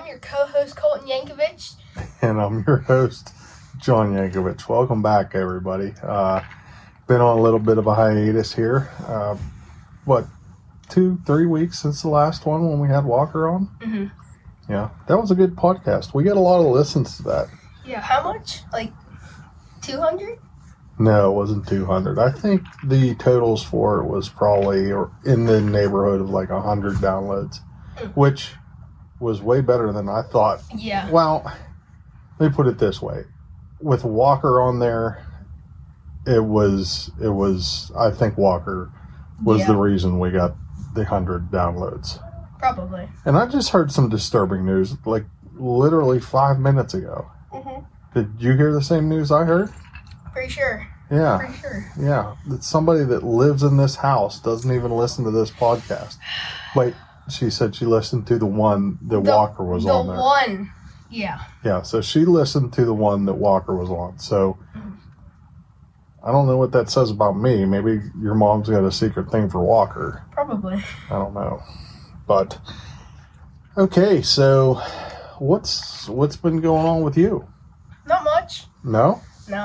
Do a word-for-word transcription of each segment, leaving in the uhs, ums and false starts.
your co-host, Colton Yankovic. And I'm your host, John Yankovic. Welcome back, everybody. Uh, been on a little bit of a hiatus here. Uh, what, two, three weeks since the last one when we had Walker on? Mm-hmm. Yeah, that was a good podcast. We got a lot of listens to that. Yeah, how much? Like two hundred? No, it wasn't two hundred. I think the totals for it was probably in the neighborhood of like one hundred downloads, mm. which was way better than I thought. Yeah. Well, let me put it this way. With Walker on there, it was, it was, I think Walker was yeah. the reason we got the one hundred downloads. Probably. And I just heard some disturbing news, like literally five minutes ago. Mm-hmm. Did you hear the same news I heard? Pretty sure. Yeah. Pretty sure. Yeah. That somebody that lives in this house doesn't even listen to this podcast. Wait, she said she listened to the one that the, Walker was the on there. The one. Yeah. Yeah, so she listened to the one that Walker was on. So mm-hmm. I don't know what that says about me. Maybe your mom's got a secret thing for Walker. Probably. I don't know. But okay, so what's what's been going on with you? Not much. No? No.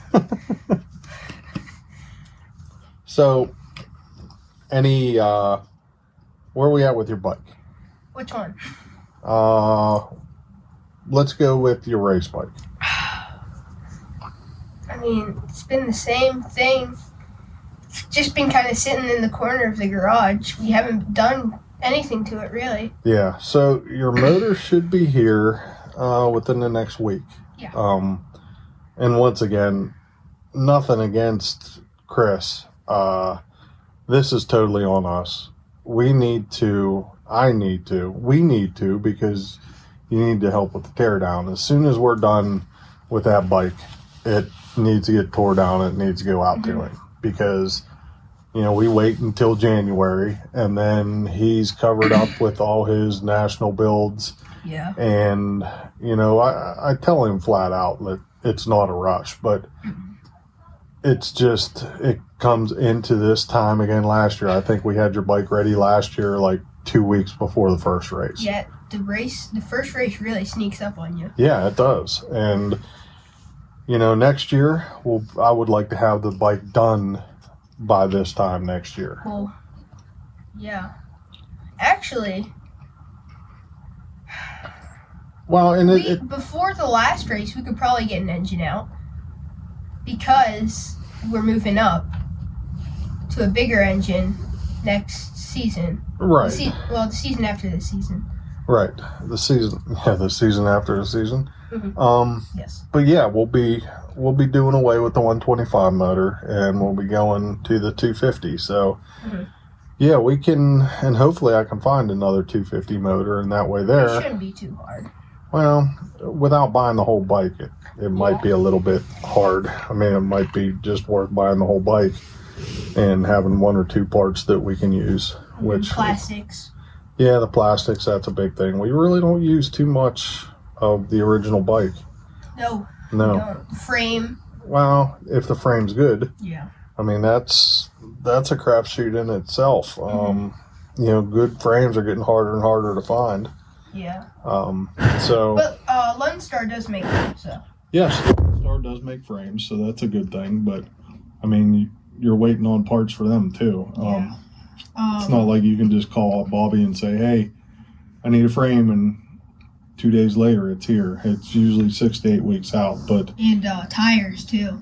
So, any, uh, where are we at with your bike? Which one? Uh, let's go with your race bike. I mean, it's been the same thing. It's just been kind of sitting in the corner of the garage. We haven't done anything to it, really. Yeah, so your motor should be here uh, within the next week. Yeah. Um, and once again, nothing against Chris. Uh, this is totally on us. We need to, I need to, we need to, because you need to help with the tear down. As soon as we're done with that bike, it needs to get tore down. It needs to go out mm-hmm. to him, because, you know, we wait until January, and then he's covered up with all his national builds. Yeah. And, you know, I, I tell him flat out that it's not a rush, but mm-hmm. it's just, it comes into this time again last year. I think we had your bike ready last year, like two weeks before the first race. Yeah, the race, the first race really sneaks up on you. Yeah, it does. And, you know, next year, we'll, I would like to have the bike done by this time next year. Well, yeah. Actually, well, and we, it, it, before the last race, we could probably get an engine out, because we're moving up to a bigger engine next season. Right. The se- well, the season after this season. Right. The season, yeah, the season after the season. Mm-hmm. Um, yes. But yeah, we'll be we'll be doing away with the one twenty-five motor, and we'll be going to the two fifty. So, mm-hmm. yeah, we can, and hopefully I can find another two fifty motor, and that way there. It shouldn't be too hard. Well, without buying the whole bike, it, it yeah. might be a little bit hard. I mean, it might be just worth buying the whole bike and having one or two parts that we can use. Mm-hmm. Which plastics. Yeah, the plastics, that's a big thing. We really don't use too much of the original bike. No. No. Don't. Frame. Well, if the frame's good. Yeah. I mean, that's that's a crapshoot in itself. Mm-hmm. Um, you know, good frames are getting harder and harder to find. Yeah. Um, so. But uh, Lone Star does make them, so. Yes, Lone Star does make frames, so that's a good thing. But, I mean, you're waiting on parts for them, too. Yeah. Um, Um, it's not like you can just call up Bobby and say, hey, I need a frame, and two days later it's here. It's usually six to eight weeks out. But And uh, tires, too.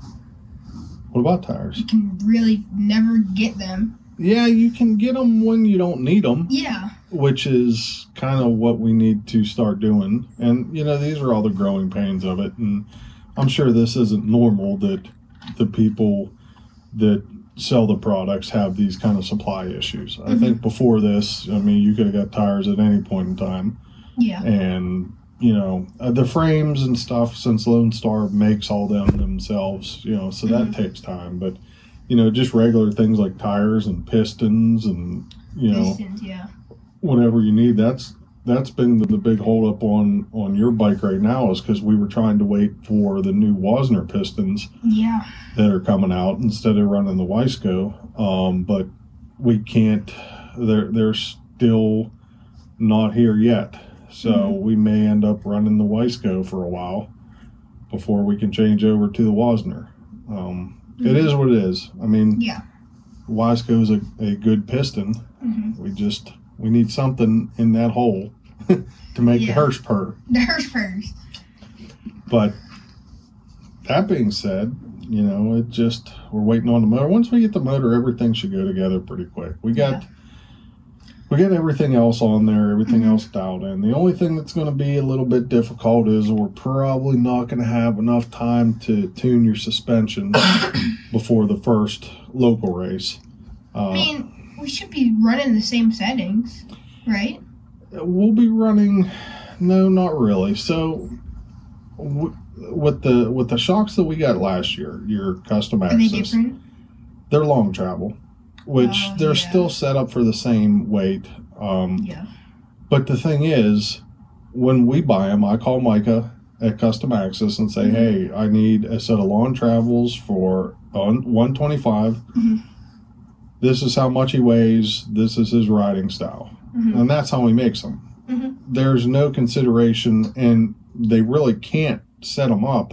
What about tires? You can really never get them. Yeah, you can get them when you don't need them. Yeah. Which is kind of what we need to start doing. And, you know, these are all the growing pains of it. And I'm sure this isn't normal that the people that sell the products have these kind of supply issues. Mm-hmm. I think before this, I mean, you could have got tires at any point in time. Yeah. And, you know, uh, the frames and stuff, since Lone Star makes all them themselves, you know, so mm-hmm. that takes time. But, you know, just regular things like tires and pistons and, you know, pistons, yeah. whatever you need, that's that's been the, the big holdup on, on your bike right now, is because we were trying to wait for the new Wasner pistons yeah. that are coming out instead of running the Wiseco. Um, but we can't, they're, they're still not here yet. So Mhm. we may end up running the Wiseco for a while before we can change over to the Wasner. Um, Mhm. It is what it is. I mean, Yeah. Wiseco is a, a good piston. Mm-hmm. We just, we need something in that hole to make Yeah. the Hirsch purr. The Hirsch purrs. But that being said, you know, it just, we're waiting on the motor. Once we get the motor, everything should go together pretty quick. We got, Yeah. we got everything else on there, everything Mhm. else dialed in. The only thing that's going to be a little bit difficult is we're probably not going to have enough time to tune your suspension before the first local race. Uh, I mean, we should be running the same settings, right? We'll be running, no, not really. So, w- with the with the shocks that we got last year, your custom Are they access, different? they're long travel, which Oh, they're yeah. still set up for the same weight. Um, Yeah. But the thing is, when we buy them, I call Micah at Custom Access and say, Mhm. hey, I need a set of long travels for one twenty-five. Mhm. This is how much he weighs. This is his riding style. Mm-hmm. And that's how he makes them. Mhm. There's no consideration, and they really can't set them up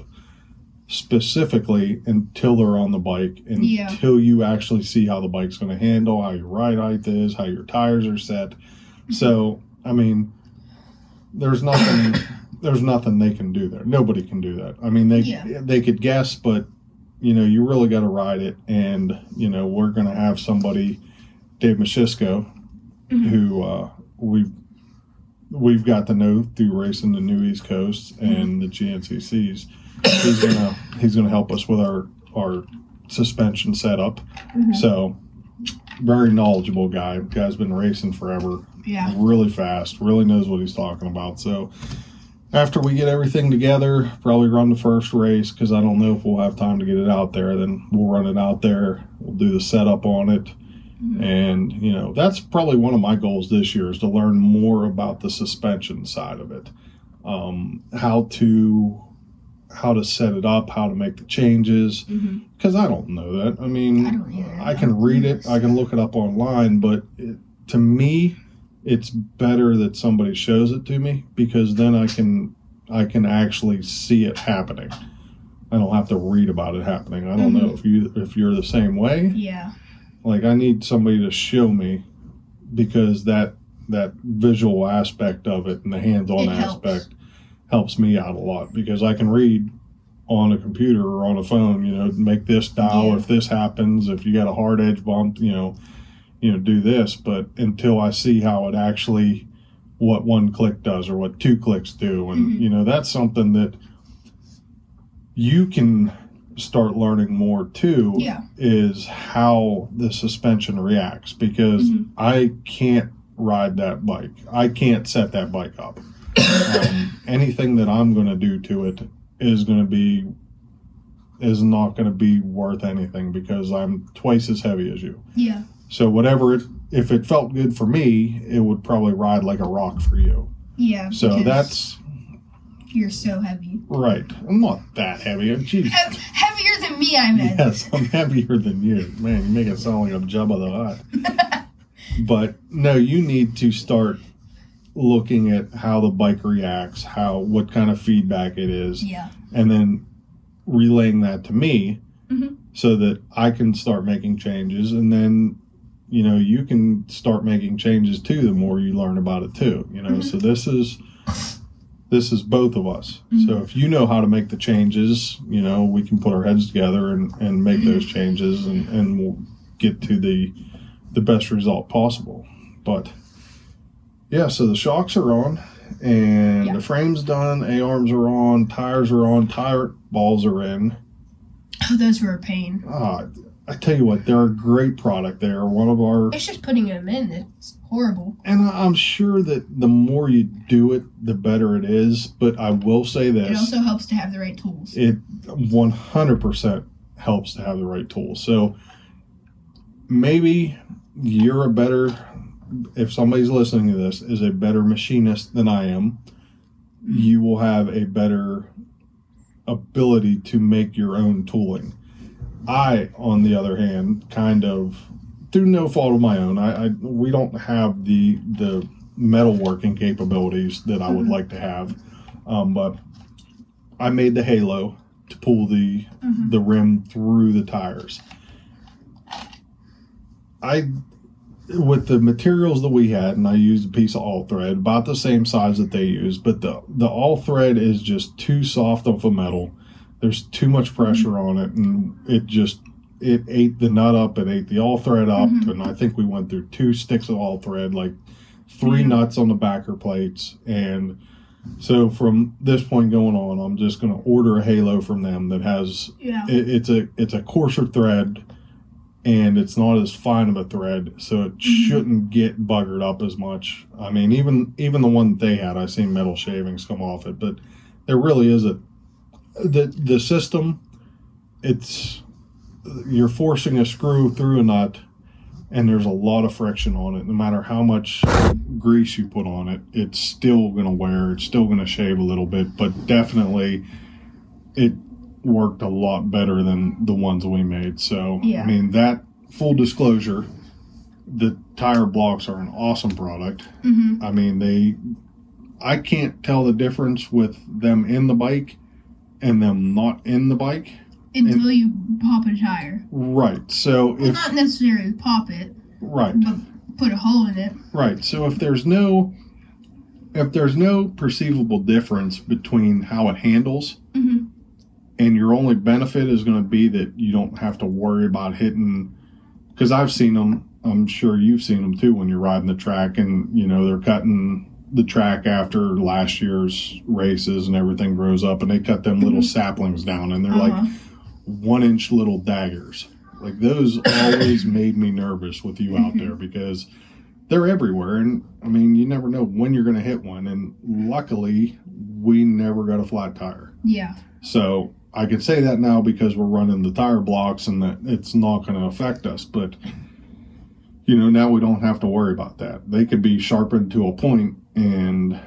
specifically until they're on the bike, Yeah. until you actually see how the bike's going to handle, how your ride height is, how your tires are set. So, I mean, there's nothing, there's nothing they can do there. Nobody can do that. I mean, they Yeah. they could guess, but you know, you really got to ride it. And you know, we're going to have somebody, Dave Mashisko, Mhm. who uh, we've we've got to know through racing the New East Coast and the G N C Cs. He's gonna he's gonna help us with our our suspension setup. Mhm. So very knowledgeable guy. Guy's been racing forever. Yeah. Really fast. Really knows what he's talking about. So after we get everything together, probably run the first race because I don't know if we'll have time to get it out there. Then we'll run it out there. We'll do the setup on it. Mhm. And, you know, that's probably one of my goals this year is to learn more about the suspension side of it. Um, how to how to set it up, how to make the changes, Mhm. because I don't know that. I mean, I don't either. I can read it, I can look it up online, but it, to me, it's better that somebody shows it to me because then I can I can actually see it happening. I don't have to read about it happening. I don't Mhm. know if you if you're the same way. Yeah. Like I need somebody to show me because that that visual aspect of it and the hands-on It helps. aspect helps me out a lot because I can read on a computer or on a phone, you know, make this dial Yeah. if this happens, if you got a hard edge bump, you know, you know, do this. But until I see how it actually, what one click does or what two clicks do, and Mhm. you know, that's something that you can start learning more too. Yeah. Is how the suspension reacts because Mhm. I can't ride that bike. I can't set that bike up. Um, anything that I'm going to do to it is going to be is not going to be worth anything because I'm twice as heavy as you. Yeah. So whatever it, if it felt good for me, it would probably ride like a rock for you. Yeah. So because that's you're so heavy. right. I'm not that heavy. I'm geez. Hev- heavier than me, I meant. Yes, I'm heavier than you. Man, you make it sound like I'm Jabba the Hutt. But no, you need to start looking at how the bike reacts, how what kind of feedback it is, Yeah. and then relaying that to me Mhm. so that I can start making changes, and then you know you can start making changes too the more you learn about it too. You know, Mhm. so this is this is both of us. Mhm. So if you know how to make the changes, you know, we can put our heads together and, and make Mhm. those changes and, and we'll get to the the best result possible. But yeah, so the shocks are on and Yeah. the frame's done, A-arms are on, tires are on, tire balls are in. Oh, those were a pain. Ah, I tell you what, they're a great product. They're one of our, It's just putting them in. It's horrible. and I- I'm sure that the more you do it, the better it is. But I will say It this. also helps to have the right tools. It one hundred percent helps to have the right tools. So maybe you're a better, if somebody's listening to this, is a better machinist than I am, you will have a better ability to make your own tooling. I, on the other hand, kind of, through no fault of my own, I, I we don't have the the metalworking capabilities that I would Mm-hmm. like to have. Um, but I made the halo to pull the Mm-hmm. the rim through the tires. I, with the materials that we had, and I used a piece of all thread, about the same size that they use, but the the all thread is just too soft of a metal. There's too much pressure on it, and it just it ate the nut up, it ate the all thread up, Mhm. and I think we went through two sticks of all thread, like three Yeah. nuts on the backer plates, and so from this point going on, I'm just going to order a halo from them that has Yeah. it, it's a it's a coarser thread, and it's not as fine of a thread, so it shouldn't get buggered up as much. I mean, even even the one that they had, I seen metal shavings come off it, but there really is a the the system. It's you're forcing a screw through a nut, and there's a lot of friction on it. No matter how much grease you put on it, it's still going to wear. It's still going to shave a little bit, but definitely it worked a lot better than the ones we made. So, Yeah. I mean, that full disclosure, the tire blocks are an awesome product. Mm-hmm. I mean, they, I can't tell the difference with them in the bike and them not in the bike. Until you pop a tire. Right. So Well, if, not necessarily pop it, right. but put a hole in it. Right. So if there's no if there's no perceivable difference between how it handles, Mm-hmm. and your only benefit is going to be that you don't have to worry about hitting, because I've seen them, I'm sure you've seen them too when you're riding the track, and you know they're cutting the track after last year's races and everything grows up, and they cut them little Mhm. saplings down, and they're Uh-huh. like one inch little daggers. Like those always made me nervous with you out there, because they're everywhere, and I mean you never know when you're going to hit one, and luckily we never got a flat tire. Yeah. So I can say that now because we're running the tire blocks and that it's not going to affect us, but you know, now we don't have to worry about that. They could be sharpened to a point, and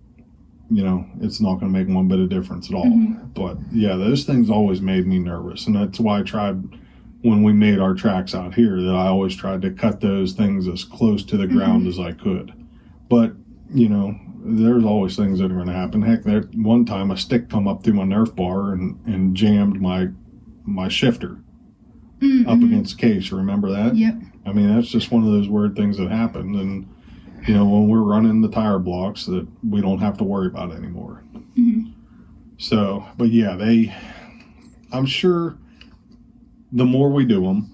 you know, it's not going to make one bit of difference at all. Mhm. But yeah, those things always made me nervous, and that's why I tried, when we made our tracks out here, that I always tried to cut those things as close to the ground Mhm. as I could. But you know, there's always things that are going to happen. Heck, there one time a stick come up through my Nerf bar and, and jammed my my shifter Mm-hmm. up against the case. Remember that? Yep. I mean, that's just one of those weird things that happen. And you know, when we're running the tire blocks, that we don't have to worry about anymore. Mm-hmm. So, but yeah, they, I'm sure the more we do them,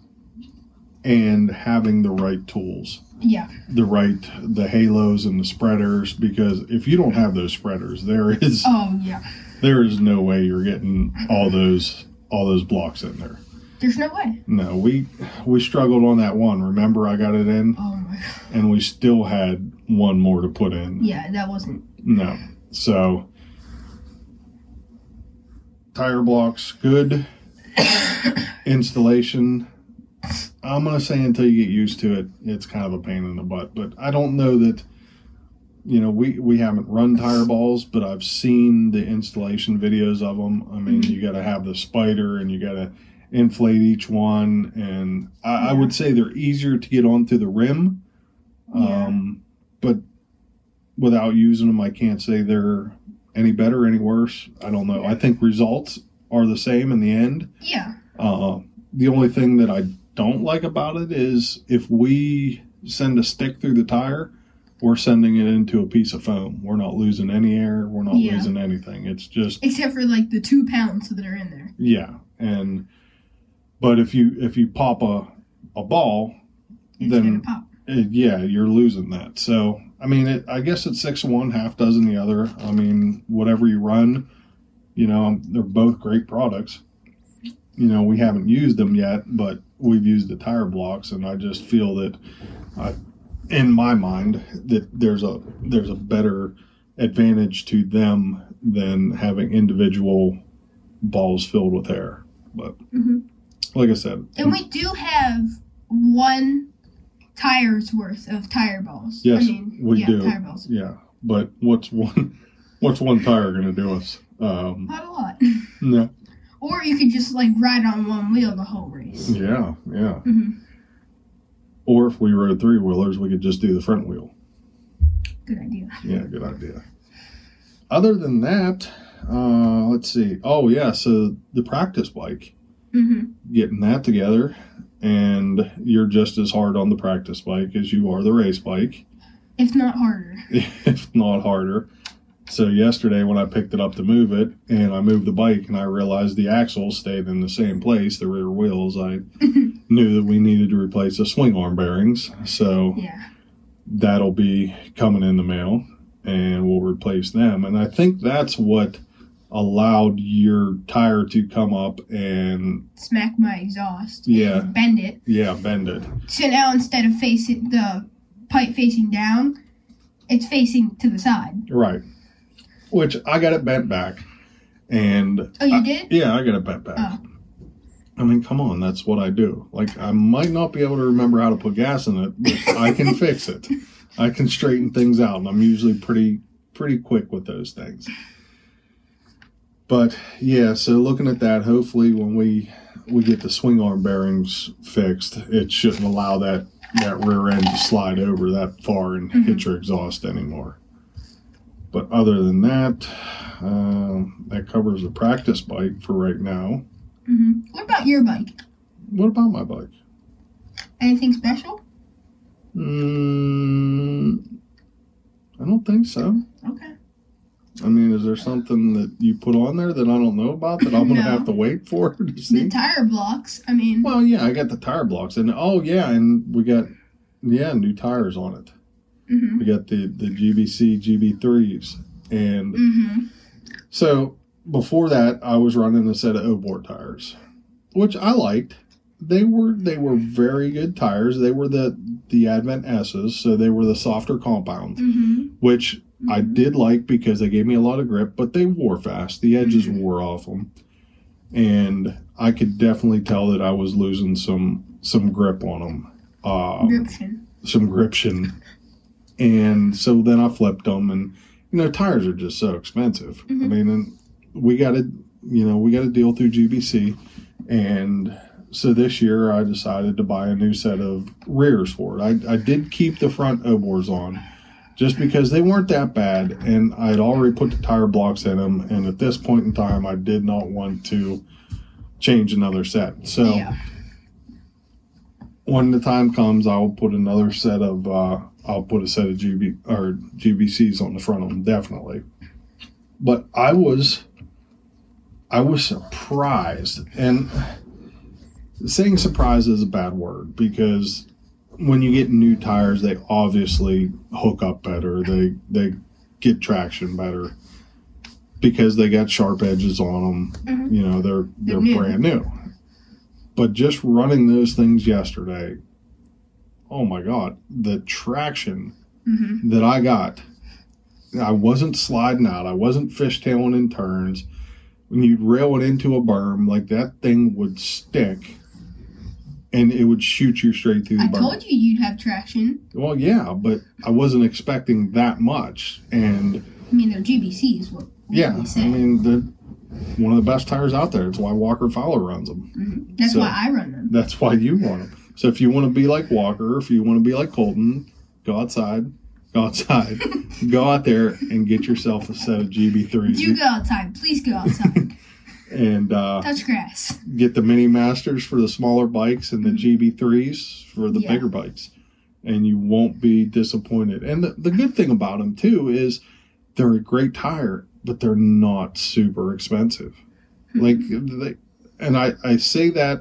and having the right tools, Yeah. the right, the halos and the spreaders, because if you don't have those spreaders, there is, Oh, yeah. there is no way you're getting all those, all those blocks in there. There's no way. No, we, we struggled on that one. Remember I got it in, Oh, my God. and we still had one more to put in. Yeah, that wasn't. No. So, tire blocks, good. Installation, I'm going to say until you get used to it, it's kind of a pain in the butt. But I don't know that, you know, we, we haven't run tire balls, but I've seen the installation videos of them. I mean, Mhm. you got to have the spider, and you got to inflate each one. And I, I Yeah. would say they're easier to get onto the rim. Yeah. Um, but without using them, I can't say they're any better, any worse. I don't know. I think results are the same in the end. Yeah. Uh, the only thing that I don't like about it is if we send a stick through the tire, we're sending it into a piece of foam. We're not losing any air. We're not Yeah. losing anything. It's just, Except for, like, the two pounds that are in there. yeah. And, but if you, if you pop a, a ball, It's then going to pop. it, yeah, you're losing that. So, I mean, it, I guess it's six of one, half dozen the other. I mean, whatever you run, you know, they're both great products. You know, we haven't used them yet, but we've used the tire blocks, and I just feel that, I, in my mind, that there's a there's a better advantage to them than having individual balls filled with air. But Mm-hmm. like I said, And we do have one tire's worth of tire balls. Yes, I mean, we yeah, do. tire balls. yeah. But what's one what's one tire going to do us? Um, Not a lot. no. Or you could just, like, ride on one wheel the whole race. Yeah, yeah. Mm-hmm. Or if we rode three wheelers, we could just do the front wheel. Good idea. Yeah, good idea. Other than that, uh, let's see. Oh, yeah, so the practice bike. Mm-hmm. Getting that together, and you're just as hard on the practice bike as you are the race bike. If not harder. If not harder. So yesterday when I picked it up to move it, and I moved the bike, and I realized the axle stayed in the same place, the rear wheels, I knew that we needed to replace the swing arm bearings. So yeah. That'll be coming in the mail, and we'll replace them. And I think that's what allowed your tire to come up and smack my exhaust. Yeah. And bend it. Yeah, bend it. So now instead of facing the pipe facing down, it's facing to the side. Right. Which I got it bent back. And oh, you I, did? Yeah, I got it bent back. Oh. I mean, come on, that's what I do. Like, I might not be able to remember how to put gas in it, but I can fix it. I can straighten things out, and I'm usually pretty pretty quick with those things. But yeah, so looking at that, hopefully when we we get the swing arm bearings fixed, it shouldn't allow that, that rear end to slide over that far and mm-hmm. hit your exhaust anymore. But other than that, um, that covers the practice bike for right now. Mm-hmm. What about your bike? What about my bike? Anything special? Mm, I don't think so. Okay. I mean, is there something that you put on there that I don't know about that I'm going to no. have to wait for to see? The tire blocks, I mean. Well, yeah, I got the tire blocks. And, oh, yeah, and we got, yeah, new tires on it. Mm-hmm. We got the, the G B C G B threes. And mm-hmm. so before that, I was running a set of O-Board tires, which I liked. They were they were very good tires. They were the, the Advent S's, so they were the softer compound, mm-hmm. which mm-hmm. I did like because they gave me a lot of grip, but they wore fast. The edges mm-hmm. wore off them. And I could definitely tell that I was losing some some grip on them. Um, gription. Some gription. And so then I flipped them, and, you know, tires are just so expensive. Mm-hmm. I mean, and we got to, you know, we got to deal through G B C. And so this year I decided to buy a new set of rears for it. I, I did keep the front O-boards on just because they weren't that bad, and I had already put the tire blocks in them. And at this point in time, I did not want to change another set. So yeah. when the time comes, I'll put another set of, uh, I'll put a set of G B or G B Cs on the front of them, definitely. But I was, I was surprised, and saying surprised is a bad word because when you get new tires, they obviously hook up better. They they get traction better because they got sharp edges on them. Mm-hmm. You know, they're they're, they're new. brand new. But just running those things yesterday, oh my God, the traction mm-hmm. that I got. I wasn't sliding out. I wasn't fishtailing in turns. When you'd rail it into a berm, like that thing would stick and it would shoot you straight through the I berm. I told you you'd have traction. Well, yeah, but I wasn't expecting that much. And I mean, they're G B Cs. What yeah, they say. I mean, they're one of the best tires out there. It's why Walker Fowler runs them. Mm-hmm. That's so, why I run them. That's why you run them. So if you want to be like Walker, if you want to be like Colton, go outside. Go outside. Go out there and get yourself a set of G B threes. You go outside. Please go outside. and uh, touch grass. Get the Mini Masters for the smaller bikes and the G B threes for the yeah. bigger bikes. And you won't be disappointed. And the, the good thing about them, too, is they're a great tire, but they're not super expensive. like, they, and I, I say that,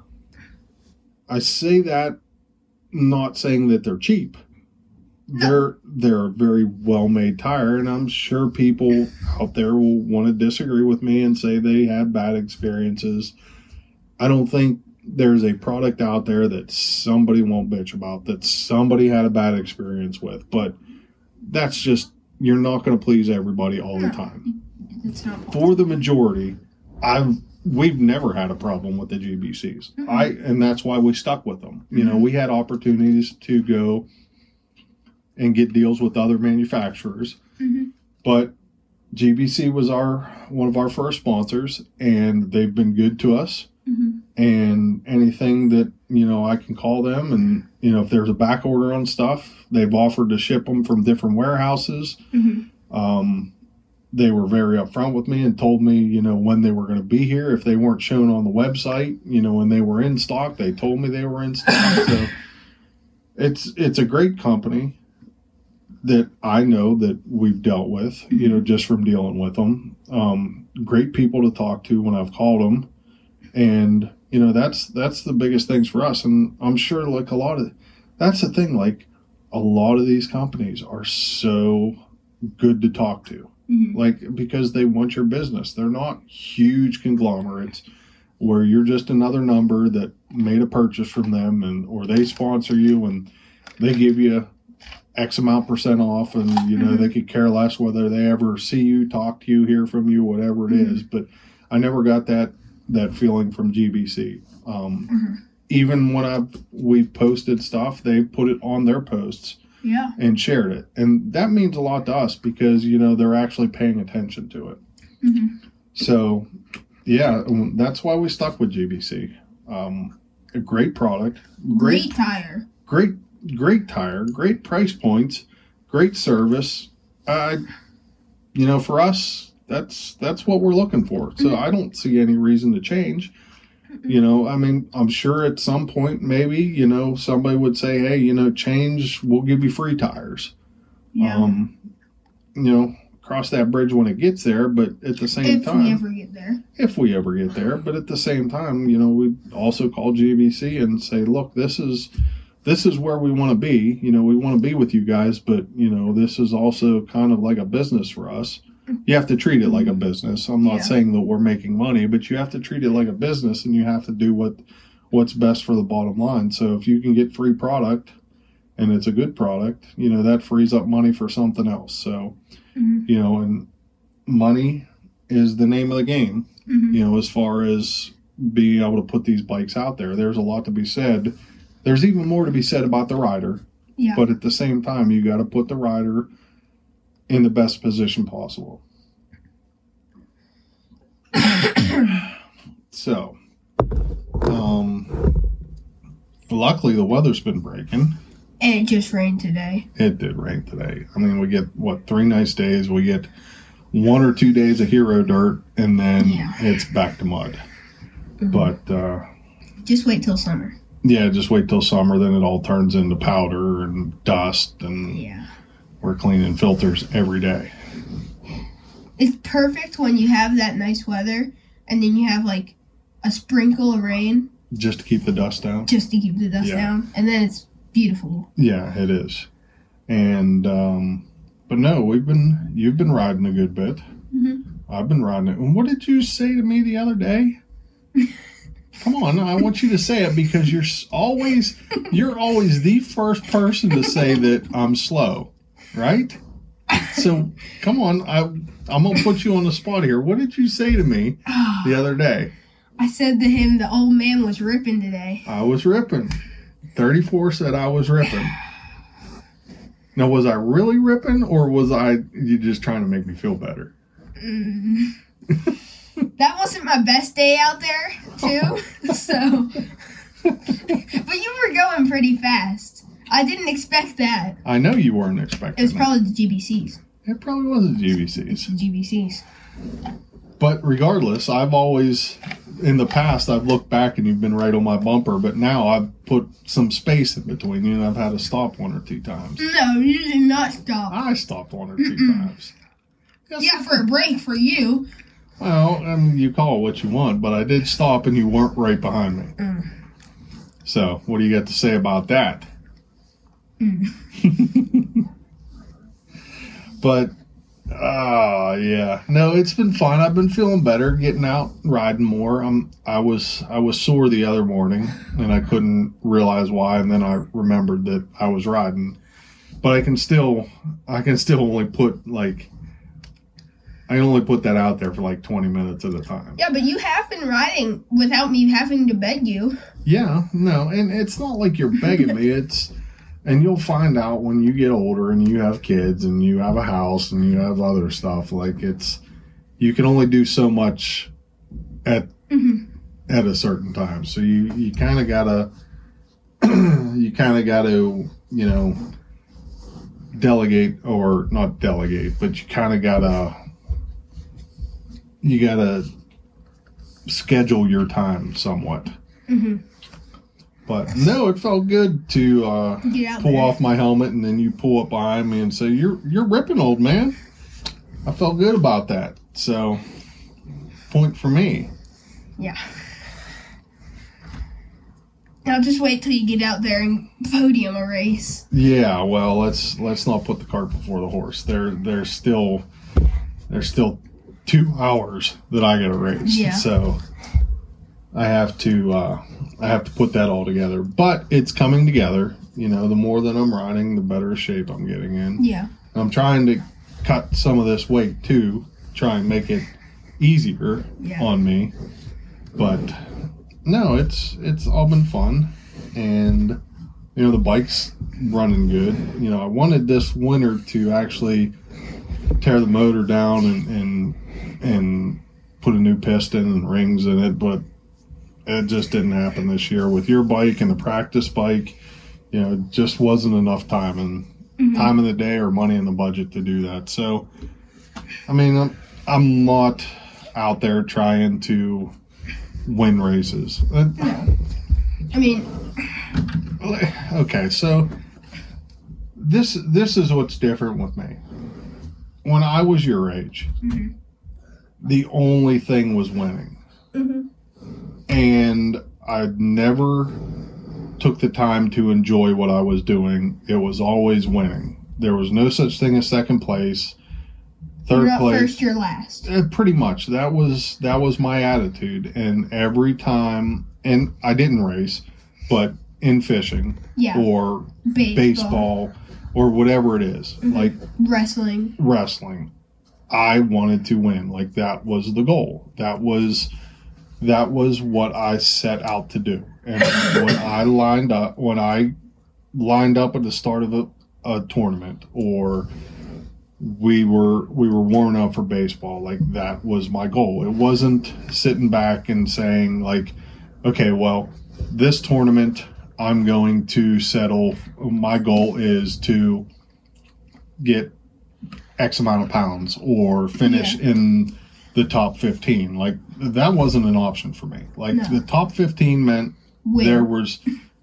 I say that not saying that they're cheap. They're they're a very well-made tire, and I'm sure people out there will want to disagree with me and say they had bad experiences. I don't think there's a product out there that somebody won't bitch about, that somebody had a bad experience with, but that's just, you're not going to please everybody all no, the time. It's not possible. For the majority, I've we've never had a problem with the G B Cs. Mm-hmm. I and that's why we stuck with them. You mm-hmm. know, we had opportunities to go and get deals with other manufacturers. Mm-hmm. But G B C was our one of our first sponsors, and they've been good to us. Mm-hmm. And anything that, you know, I can call them, and, you know, if there's a back order on stuff, they've offered to ship them from different warehouses. Mm-hmm. Um, they were very upfront with me and told me, you know, when they were going to be here. If they weren't shown on the website, you know, when they were in stock, they told me they were in stock. So it's, it's a great company that I know that we've dealt with, you know, just from dealing with them. Um, great people to talk to when I've called them. And, you know, that's that's the biggest things for us. And I'm sure, like, a lot of, that's the thing, like, a lot of these companies are so good to talk to. Mm-hmm. Like, because they want your business. They're not huge conglomerates where you're just another number that made a purchase from them, and or they sponsor you and they give you X amount percent off, and, you know, mm-hmm. they could care less whether they ever see you, talk to you, hear from you, whatever it mm-hmm. is. But I never got that that feeling from G B C. Um, mm-hmm. Even when I've, we've posted stuff, they put it on their posts yeah. and shared it. And that means a lot to us because, you know, they're actually paying attention to it. Mm-hmm. So, yeah, that's why we stuck with G B C. Um, a great product. Great, great tire. Great, great tire. Great price points. Great service. Uh, you know, for us, That's that's what we're looking for. So I don't see any reason to change. You know, I mean, I'm sure at some point maybe, you know, somebody would say, hey, you know, change, we'll give you free tires. Yeah. Um, you know, cross that bridge when it gets there, but at the same if time. If we ever get there. If we ever get there. But at the same time, you know, we also call G B C and say, look, this is this is where we want to be. You know, we want to be with you guys, but, you know, this is also kind of like a business for us. You have to treat it like a business. I'm not yeah. saying that we're making money, but you have to treat it like a business, and you have to do what what's best for the bottom line. So if you can get free product and it's a good product, you know, that frees up money for something else. So, mm-hmm. you know, and money is the name of the game, mm-hmm. you know, as far as being able to put these bikes out there. There's a lot to be said. There's even more to be said about the rider. Yeah. But at the same time, you got to put the rider in the best position possible. So, um, luckily the weather's been breaking. And it just rained today. It did rain today. I mean, we get, what, three nice days. We get one or two days of hero dirt, and then yeah. it's back to mud. Mm-hmm. But, uh... just wait till summer. Yeah, just wait till summer. Then it all turns into powder and dust, and... yeah. We're cleaning filters every day. It's perfect when you have that nice weather and then you have like a sprinkle of rain. Just to keep the dust down? Just to keep the dust yeah. down. And then it's beautiful. Yeah, it is. And, um, but no, we've been, you've been riding a good bit. Mm-hmm. I've been riding it. And what did you say to me the other day? Come on, I want you to say it because you're always, you're always the first person to say that I'm slow. Right? So, come on. I, I'm going to put you on the spot here. What did you say to me the other day? I said to him the old man was ripping today. I was ripping. thirty-four said I was ripping. Now, was I really ripping, or was I you just trying to make me feel better? Mm. That wasn't my best day out there, too. So, but you were going pretty fast. I didn't expect that. I know you weren't expecting It was that. probably the G B Cs. It probably was the G B Cs. It's the G B Cs. But regardless, I've always, in the past, I've looked back and you've been right on my bumper, but now I've put some space in between you and I've had to stop one or two times. No, you did not stop. I stopped one or two Mm-mm. times. Yes, yeah, for a break for you. Well, I mean, you call it what you want, but I did stop and you weren't right behind me. Mm. So, what do you got to say about that? Mm. But, ah, uh, yeah. No, it's been fun. I've been feeling better, getting out, riding more. I'm, I was, I was sore the other morning, and I couldn't realize why. And then I remembered that I was riding. But I can still, I can still only put like, I can only put that out there for like twenty minutes at a time. Yeah, but you have been riding without me having to beg you. Yeah, no, and it's not like you're begging me. It's, and you'll find out when you get older and you have kids and you have a house and you have other stuff. Like it's, you can only do so much at mm-hmm. at a certain time. So you, you kind of gotta, you kind of gotta, you know, delegate or not delegate, but you kind of gotta, you gotta schedule your time somewhat. Mm-hmm. But no, it felt good to uh, pull there. off my helmet and then you pull up behind me and say, "You're you're ripping, old man." I felt good about that. So, point for me. Yeah. I'll just wait till you get out there and podium a race. Yeah, well, let's let's not put the cart before the horse. There there's still there's still two hours that I got to race. Yeah. So I have to uh, I have to put that all together. But it's coming together. You know, the more that I'm riding, the better shape I'm getting in. Yeah. I'm trying to cut some of this weight too, try and make it easier yeah. on me. But no, it's it's all been fun, and you know the bike's running good. You know, I wanted this winter to actually tear the motor down and and, and put a new piston and rings in it, but it just didn't happen this year with your bike and the practice bike. You know, it just wasn't enough time and mm-hmm. time in the day or money in the budget to do that. So, I mean, I'm, I'm not out there trying to win races. No. I mean, okay, so this this is what's different with me. When I was your age, mm-hmm. the only thing was winning. Mm-hmm. And I never took the time to enjoy what I was doing. It was always winning. There was no such thing as second place. Third you're not place. First, you're last. Uh, pretty much. That was that was my attitude. And every time, and I didn't race, but in fishing yeah. or baseball. baseball or whatever it is, mm-hmm. like wrestling, wrestling, I wanted to win. Like that was the goal. That was that was what I set out to do. And when I lined up, when I lined up at the start of a, a tournament, or we were we were warming up for baseball, like that was my goal. It wasn't sitting back and saying like, okay, well, this tournament I'm going to settle. My goal is to get X amount of pounds or finish yeah. in the top fifteen. Like that wasn't an option for me. Like no. the top fifteen meant Win. there was.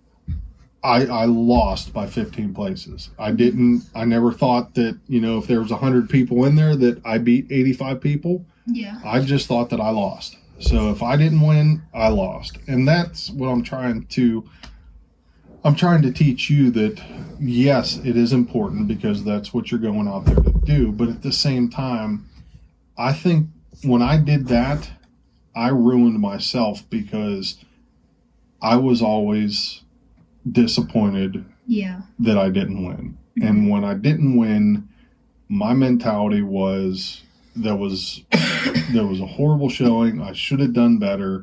I, I lost by fifteen places. I didn't, I never thought that, you know, if there was one hundred people in there that I beat eighty-five people. Yeah. I just thought that I lost. So if I didn't win, I lost. And that's what I'm trying to, I'm trying to teach you that, yes, it is important because that's what you're going out there to do. But at the same time, I think when I did that, I ruined myself because I was always disappointed yeah. that I didn't win. Mm-hmm. And when I didn't win, my mentality was there was there was a horrible showing. I should have done better.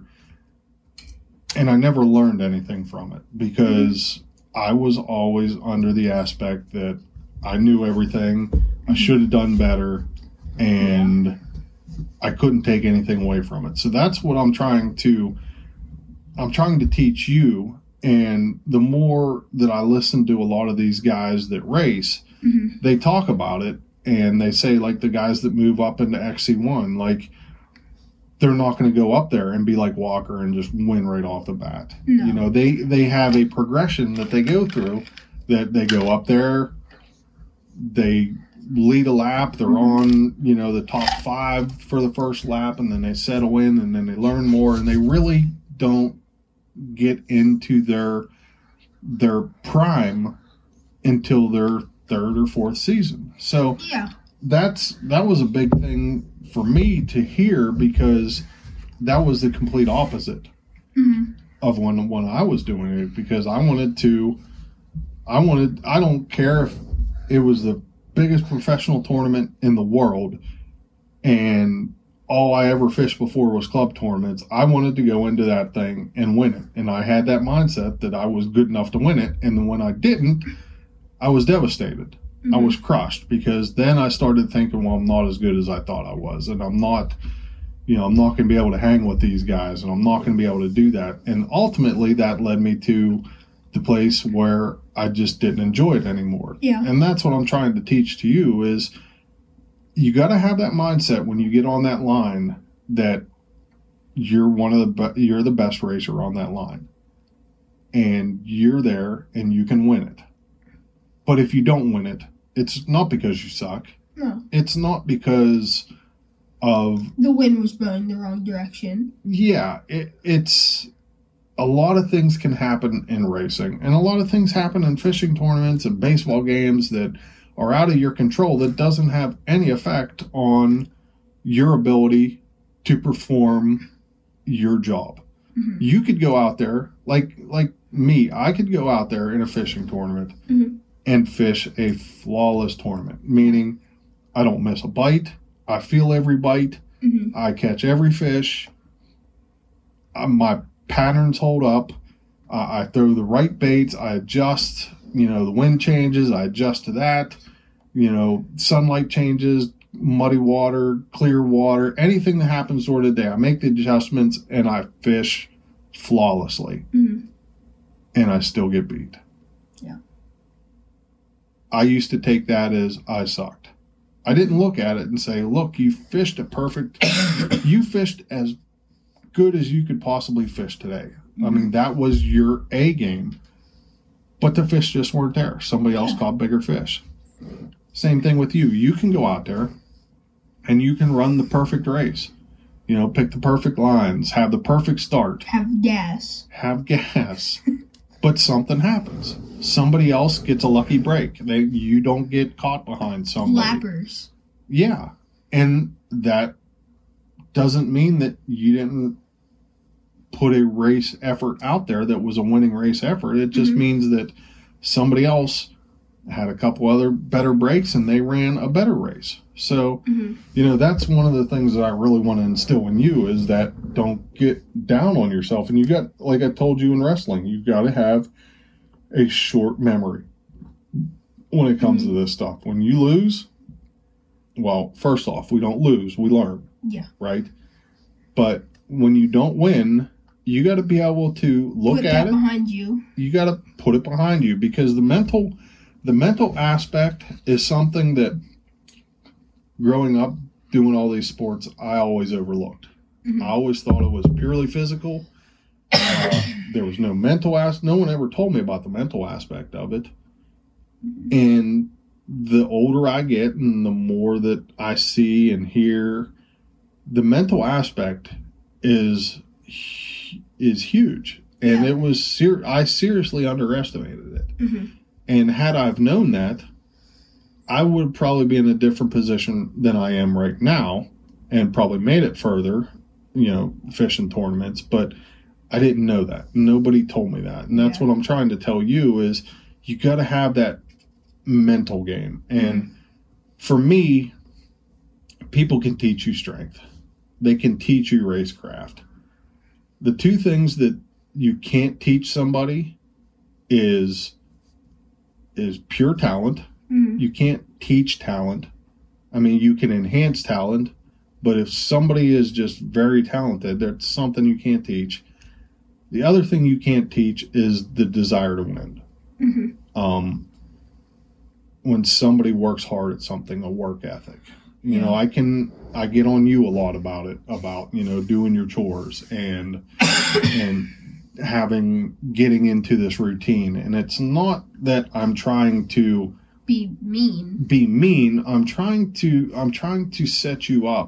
And I never learned anything from it because mm-hmm. I was always under the aspect that I knew everything. Mm-hmm. I should have done better. And yeah. I couldn't take anything away from it. So that's what I'm trying to I'm trying to teach you. And the more that I listen to a lot of these guys that race, mm-hmm. they talk about it and they say, like, the guys that move up into X C one, like, they're not going to go up there and be like Walker and just win right off the bat. No. You know, they, they have a progression that they go through, that they go up there, they lead a lap, they're on, you know, the top five for the first lap, and then they settle in, and then they learn more, and they really don't get into their their prime until their third or fourth season. So yeah. that's that was a big thing for me to hear because that was the complete opposite mm-hmm. of when when I was doing it, because I wanted to I wanted I don't care if it was the biggest professional tournament in the world and all I ever fished before was club tournaments. I wanted to go into that thing and win it. And I had that mindset that I was good enough to win it. And then when I didn't, I was devastated. Mm-hmm. I was crushed because then I started thinking, well, I'm not as good as I thought I was. And I'm not, you know, I'm not going to be able to hang with these guys, and I'm not going to be able to do that. And ultimately, that led me to the place where I just didn't enjoy it anymore. Yeah. And that's what I'm trying to teach to you is you got to have that mindset when you get on that line that you're one of the be- you're the best racer on that line, and you're there and you can win it. But if you don't win it, it's not because you suck. No. It's not because of the wind was blowing the wrong direction. Yeah, it, it's a lot of things can happen in racing, and a lot of things happen in fishing tournaments and baseball games that are out of your control that doesn't have any effect on your ability to perform your job. Mm-hmm. You could go out there, like like me, I could go out there in a fishing tournament mm-hmm. and fish a flawless tournament, meaning I don't miss a bite, I feel every bite, mm-hmm. I catch every fish, uh, my patterns hold up, uh, I throw the right baits, I adjust, you know, the wind changes, I adjust to that, you know, sunlight changes, muddy water, clear water, anything that happens during the day, I make the adjustments and I fish flawlessly. Mm-hmm. And I still get beat. Yeah. I used to take that as I sucked. I didn't look at it and say, look, you fished a perfect, you fished as good as you could possibly fish today. Mm-hmm. I mean, that was your A game, but the fish just weren't there. Somebody else caught bigger fish. Same thing with you. You can go out there and you can run the perfect race. You know, pick the perfect lines, have the perfect start. Have gas. Have gas. But something happens. Somebody else gets a lucky break. They, you don't get caught behind somebody. Lappers. Yeah. And that doesn't mean that you didn't put a race effort out there that was a winning race effort. It just mm-hmm. means that somebody else had a couple other better breaks and they ran a better race. So, mm-hmm. you know, that's one of the things that I really want to instill in you is that don't get down on yourself. And you got, like I told you in wrestling, you got to have a short memory when it comes mm-hmm. to this stuff. When you lose, well, first off, we don't lose, we learn. Yeah. Right? But when you don't win, you got to be able to look put at that it behind you. You got to put it behind you because the mental the mental aspect is something that growing up doing all these sports I always overlooked. Mm-hmm. I always thought it was purely physical. Uh, there was no mental aspect. No one ever told me about the mental aspect of it. And the older I get and the more that I see and hear, the mental aspect is is huge. And yeah. it was ser- I seriously underestimated it. Mm-hmm. And had I've known that, I would probably be in a different position than I am right now and probably made it further, you know, fishing tournaments. But I didn't know that. Nobody told me that. And that's yeah. what I'm trying to tell you is you got to have that mental game. And mm-hmm. for me, people can teach you strength. They can teach you racecraft. The two things that you can't teach somebody is is pure talent. Mm-hmm. You can't teach talent. I mean, you can enhance talent, but if somebody is just very talented, that's something you can't teach. The other thing you can't teach is the desire to win. Mm-hmm. Um, when somebody works hard at something, a work ethic. You yeah. know, I can I get on you a lot about it, about, you know, doing your chores and and having getting into this routine. And it's not that I'm trying to be mean. Be mean. I'm trying to I'm trying to set you up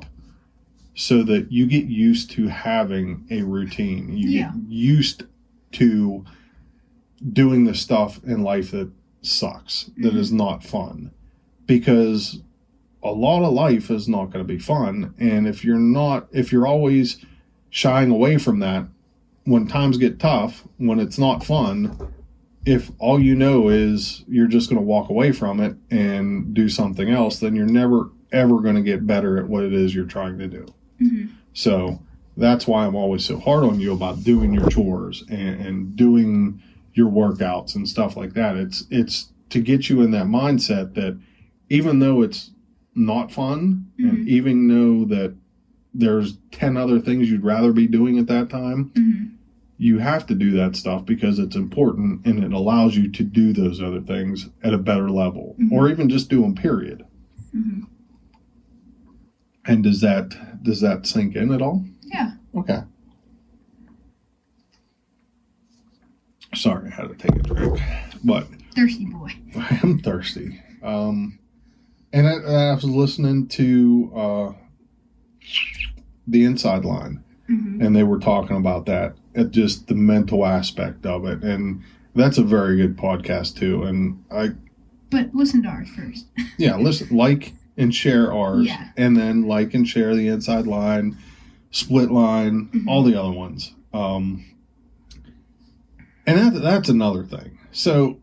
so that you get used to having a routine. You yeah. get used to doing the stuff in life that sucks, that mm-hmm. is not fun. Because a lot of life is not going to be fun. And if you're not, if you're always shying away from that, when times get tough, when it's not fun, if all you know is you're just going to walk away from it and do something else, then you're never, ever going to get better at what it is you're trying to do. Mm-hmm. So that's why I'm always so hard on you about doing your chores and, and doing your workouts and stuff like that. It's, it's to get you in that mindset that even though it's not fun, mm-hmm. and even though that there's ten other things you'd rather be doing at that time, Mm-hmm. you have to do that stuff because it's important and it allows you to do those other things at a better level, Mm-hmm. or even just do them, period. Mm-hmm. And does that does that sink in at all? Yeah. Okay. Sorry, I had to take a drink, but Thirsty boy. I am thirsty. Um, and I, I was listening to uh, the Inside Line, Mm-hmm. and they were talking about that, at just the mental aspect of it, and that's a very good podcast too. And I, But listen to ours first. yeah, listen, like and share ours, Yeah. and then like and share the Inside Line, Split Line, Mhm. all the other ones. Um, and that, that's another thing. So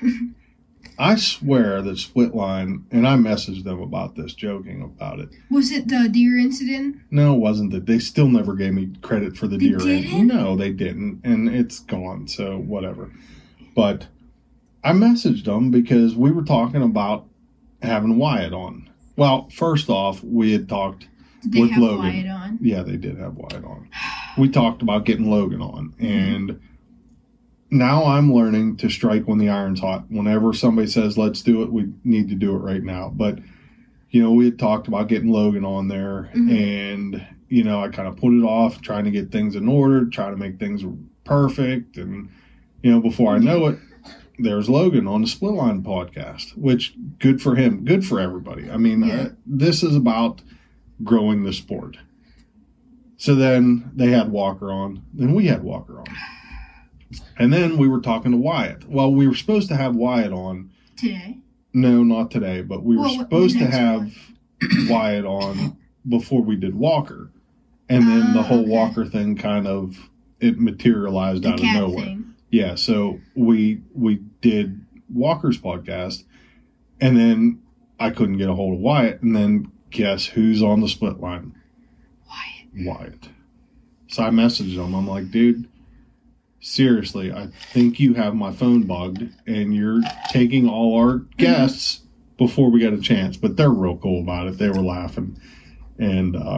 I swear that Split Line, and I messaged them about this, joking about it. Was it the deer incident? No, it wasn't that. They still never gave me credit for the They deer. didn't? No, they didn't. And it's gone, so whatever. But I messaged them because we were talking about having Wyatt on. Well, first off, we had talked. Did they With have Logan. Wyatt on? Yeah, they did have Wyatt on. We talked about getting Logan on. And now I'm learning to strike when the iron's hot. Whenever somebody says, let's do it, we need to do it right now. But, you know, we had talked about getting Logan on there. Mhm. And, you know, I kind of put it off, trying to get things in order, trying to make things perfect. And, you know, before I know it, there's Logan on the Split Line podcast, which good for him, good for everybody. I mean, Yeah. uh, this is about growing the sport. So then they had Walker on, then we had Walker on. And then we were talking to Wyatt. Well, we were supposed to have Wyatt on. Today? No, not today, but we were Well, what- supposed the to next have Wyatt on before we did Walker. And then the Ah, whole okay. Walker thing kind of, it materialized The out of cat nowhere. thing. Yeah, so we we did Walker's podcast, and then I couldn't get a hold of Wyatt, and then guess who's on the Split Line? Wyatt. Wyatt. So I messaged him. I'm like, dude, seriously, I think you have my phone bugged, and you're taking all our guests before we get a chance. But they're real cool about it. They were laughing, and uh,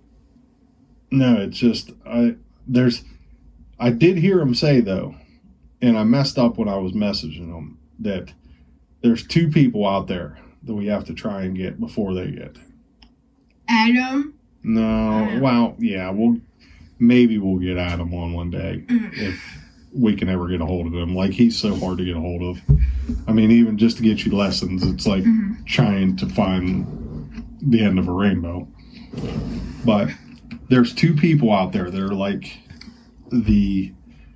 no, it's just I there's I did hear him say though. And I messed up when I was messaging them that there's two people out there that we have to try and get before they get. Adam. No, Adam. well, yeah, we'll maybe we'll get Adam on one day Mm. if we can ever get a hold of him. Like, he's so hard to get a hold of. I mean, even just to get you lessons, it's like Mhm. trying to find the end of a rainbow. But there's two people out there that are like the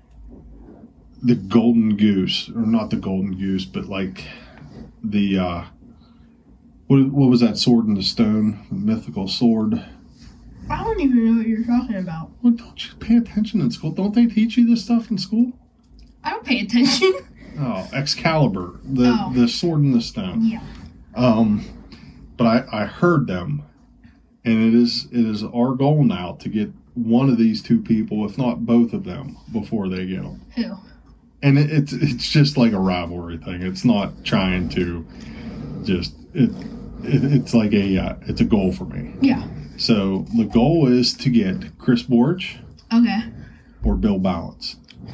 the golden goose, or not the golden goose, but like the uh what, what was that sword in the stone, the mythical sword? I don't even know what you're talking about. Well, don't you pay attention in school? Don't they teach you this stuff in school? I don't pay attention. Oh, Excalibur, the Oh. the sword in the stone. Yeah. Um, but I I heard them, and it is it is our goal now to get one of these two people, if not both of them, before they get them. Who? And it, it's it's just like a rivalry thing. It's not trying to just it, it it's like a uh, it's a goal for me. Yeah. So the goal is to get Chris Borch Okay. or Bill Balance.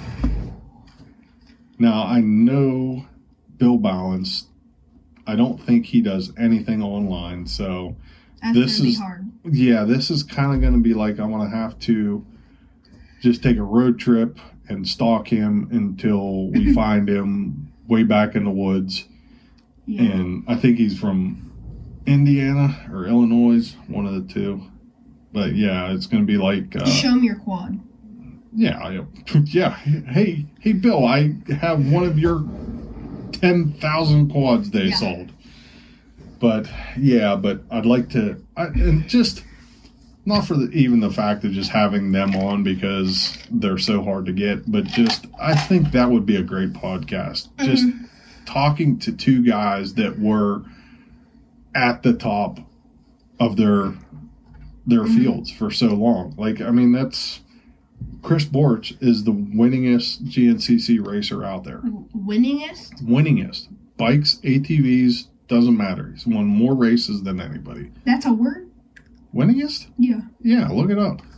Now I know Bill Balance. I don't think he does anything online. So That's This gonna is- be hard. yeah, this is kind of going to be like I'm going to have to just take a road trip and stalk him until we find him way back in the woods. Yeah. And I think he's from Indiana or Illinois, one of the two. But yeah, it's going to be like, uh, Just show me your quad. yeah, I- yeah. Hey, hey, Bill, I have one of your ten thousand quads they Yeah. sold. But yeah, but I'd like to, I, and just not for the, even the fact of just having them on because they're so hard to get, but just I think that would be a great podcast. Just talking to two guys that were at the top of their their Mhm. fields for so long. Like, I mean, that's Chris Borch is the winningest G N C C racer out there. W- Winningest? Winningest. Bikes, A T Vs, doesn't matter. He's won more races than anybody. That's a word? Winningest? Yeah. Yeah, look it up.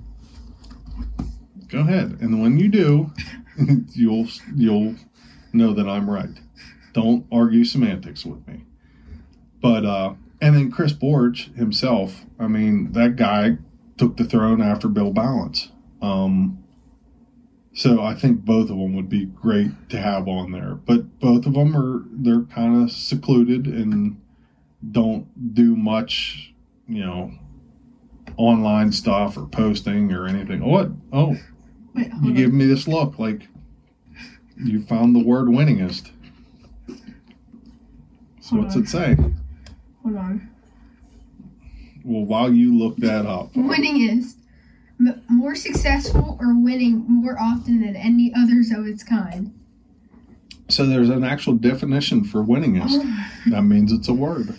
Go ahead. And when you do, you'll you'll know that I'm right. Don't argue semantics with me. But, uh, and then Chris Borch himself, I mean, that guy took the throne after Bill Balance. Um, so I think both of them would be great to have on there. But both of them are, they're kind of secluded and don't do much, you know, online stuff or posting or anything. What? Oh, Wait, you on. give me this look like you found the word winningest. So Hold what's on. it say? Hold on. Well, while you look that up, Winningest. M- more successful or winning more often than any others of its kind. so there's an actual definition for winningest. Oh. That means it's a word.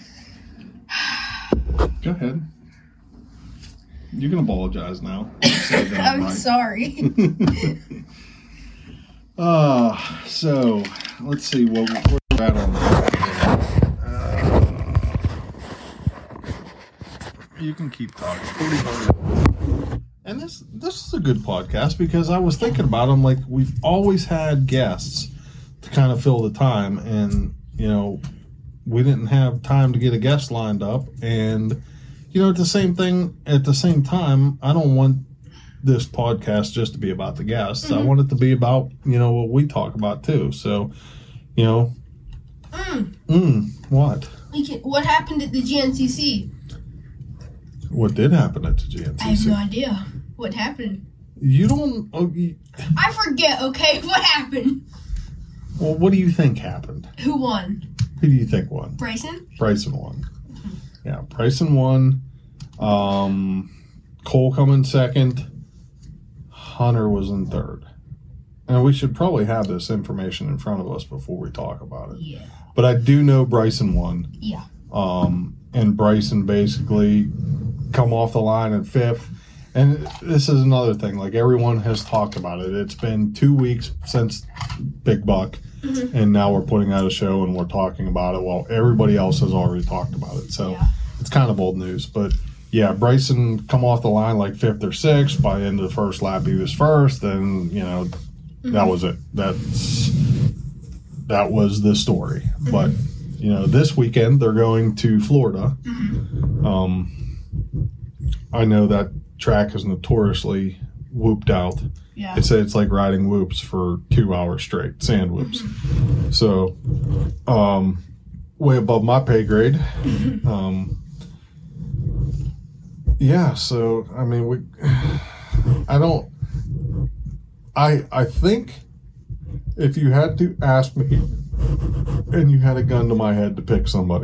Go ahead. You can apologize now. Say that I'm right. sorry. Uh, so let's see what where we're at on that. Uh, you can keep talking. And this this is a good podcast because I was thinking about them. Like, we've always had guests to kind of fill the time, and you know, we didn't have time to get a guest lined up. And you know, at the same thing, at the same time, I don't want this podcast just to be about the guests. Mm-hmm. I want it to be about, you know, what we talk about too. So, you know, Mm. mm, what? We can, what happened at the G N C C? What did happen at the G N C C? I have no idea what happened. You don't. Oh, you, I forget, okay? What happened? well, what do you think happened? Who won? Who do you think won? Bryson? Bryson won. Yeah, Bryson won. Um, Cole coming second. Hunter was in third. And we should probably have this information in front of us before we talk about it. Yeah. But I do know Bryson won. Yeah. Um, and Bryson basically come off the line in fifth. And this is another thing. Like, everyone has talked about it. It's been two weeks since Big Buck. Mm-hmm. And now we're putting out a show and we're talking about it. Well, everybody else has already talked about it. So Yeah. it's kind of old news. But yeah, Bryson come off the line like fifth or sixth. By the end of the first lap, he was first. And, you know, Mm-hmm. that was it. That's that was the story. Mm-hmm. But, you know, this weekend they're going to Florida. Mm-hmm. Um, I know that track is notoriously whooped out. Yeah. They say it's like riding whoops for two hours straight, sand whoops. Mm-hmm. So, um, way above my pay grade. Um, yeah, so, I mean, we, I don't, I, I think if you had to ask me and you had a gun to my head to pick somebody,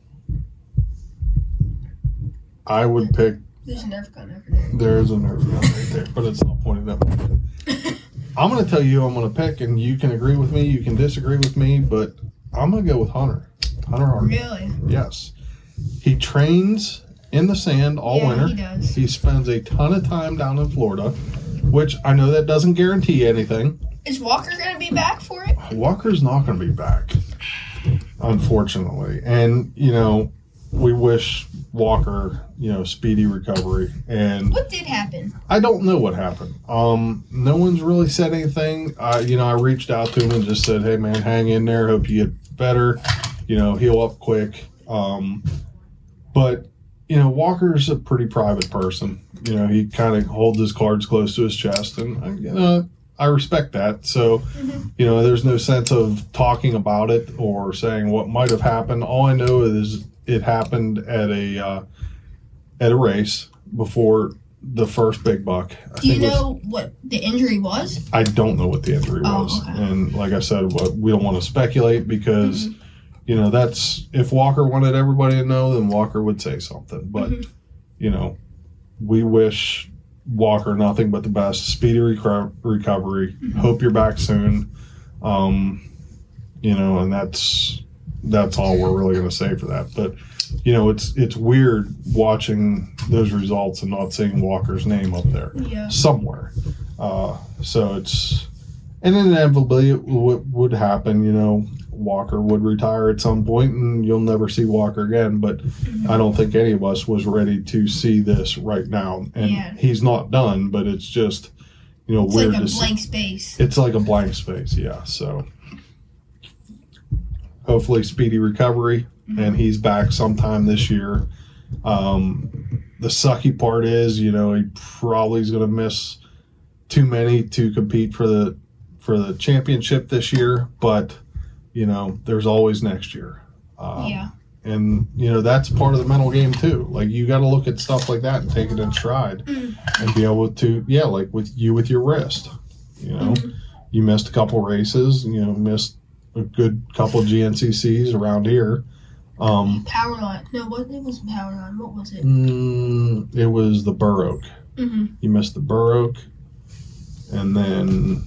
I would pick. There's a Nerf gun over there. There is a Nerf gun right there, but it's not pointed at me. I'm going to tell you who I'm going to pick, and you can agree with me, you can disagree with me, but I'm going to go with Hunter. Hunter Harvey. Really? Yes. He trains in the sand all Yeah, winter. he does. He spends a ton of time down in Florida, which I know that doesn't guarantee anything. Is Walker going to be back for it? Walker's not going to be back, unfortunately. And, you know, we wish Walker, you know, speedy recovery. And What did happen? I don't know what happened. Um, no one's really said anything. Uh, you know, I reached out to him and just said, hey, man, hang in there. Hope you get better. You know, heal up quick. Um, but, you know, Walker's a pretty private person. You know, he kind of holds his cards close to his chest. And, I, you know, I respect that. So, Mm-hmm. you know, there's no sense of talking about it or saying what might have happened. All I know is it happened at a uh, at a race before the first Big Buck. I Do you think it was- know what the injury was? I don't know what the injury Oh, was, okay. and like I said, what- we don't want to speculate because Mm-hmm. you know that's if Walker wanted everybody to know, then Walker would say something. But Mhm. you know, we wish Walker nothing but the best, speedy reco- recovery. Mm-hmm. Hope you're back soon. Um, you know, and that's that's all we're really going to say for that. But you know, it's it's weird watching those results and not seeing Walker's name up there Yeah. somewhere. Uh, so it's and inevitably it w- would happen. You know, Walker would retire at some point and you'll never see Walker again. But mm-hmm. I don't think any of us was ready to see this right now. And yeah. he's not done, but it's just, you know, it's weird like a to blank see. space. It's like a blank space, yeah. So hopefully speedy recovery, mm-hmm. and he's back sometime this year. Um, the sucky part is, you know, he probably is going to miss too many to compete for the for the championship this year, but you know, there's always next year. Um, yeah. And you know, that's part of the mental game too. Like you got to look at stuff like that and take it in stride, mm. and be able to, yeah, like with you with your wrist. You know, mm-hmm. you missed a couple races. You know, missed a good couple G N C Cs around here. Um, Powerline. No, what it wasn't Powerline. What was it? Mm, it was the Burr Oak. Mm-hmm. You missed the Burr Oak, and then.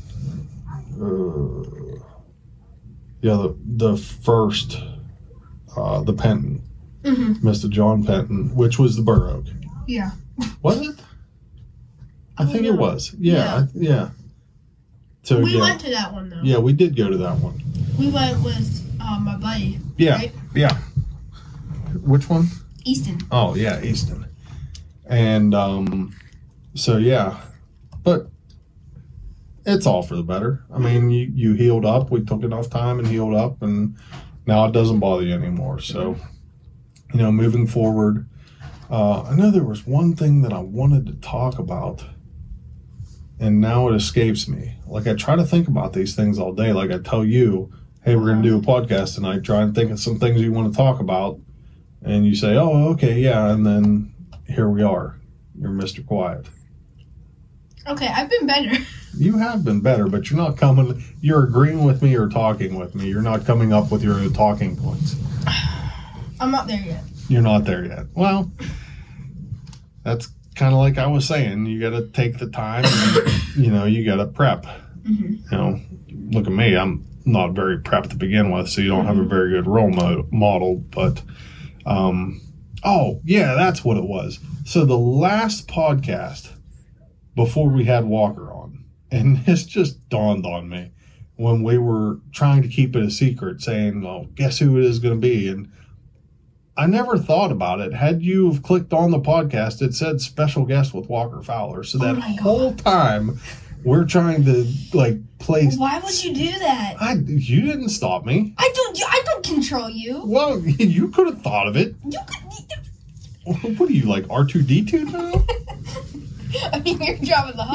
Uh, yeah, the the first, uh, the Penton, mm-hmm. Mister John Penton, which was the Burr Oak. Yeah. Was it? I, I think know. it was. Yeah, yeah. I, yeah. So we yeah. went to that one though. Yeah, we did go to that one. We went with uh, my buddy. Yeah, right? yeah. Which one? Easton. Oh yeah, Easton. And um, so yeah, but. It's all for the better. I mean, you, you healed up. We took enough time and healed up, and now it doesn't bother you anymore. So, you know, moving forward, uh, I know there was one thing that I wanted to talk about, and now it escapes me. Like, I try to think about these things all day. Like, I tell you, hey, we're going to do a podcast tonight. Try and think of some things you want to talk about, and you say, oh, okay, yeah, and then here we are. You're Mister Quiet. Okay, I've been better. You have been better, but you're not coming, you're agreeing with me or talking with me. You're not coming up with your own talking points. I'm not there yet. You're not there yet. Well, that's kind of like I was saying. You got to take the time and, you know, you got to prep. Mm-hmm. You know, look at me. I'm not very prepped to begin with, so you don't mm-hmm. have a very good role mo- model. But, um, oh, yeah, that's what it was. So the last podcast before we had Walker on, and this just dawned on me when we were trying to keep it a secret, saying, well, guess who it is going to be? And I never thought about it. Had you have clicked on the podcast, it said special guest with Walker Fowler. So that oh whole time we're trying to like place. Why would you do that? I, you didn't stop me. I don't. I don't control you. Well, you could have thought of it. You could. What are you, like R two D two now? I mean, you're Jabba the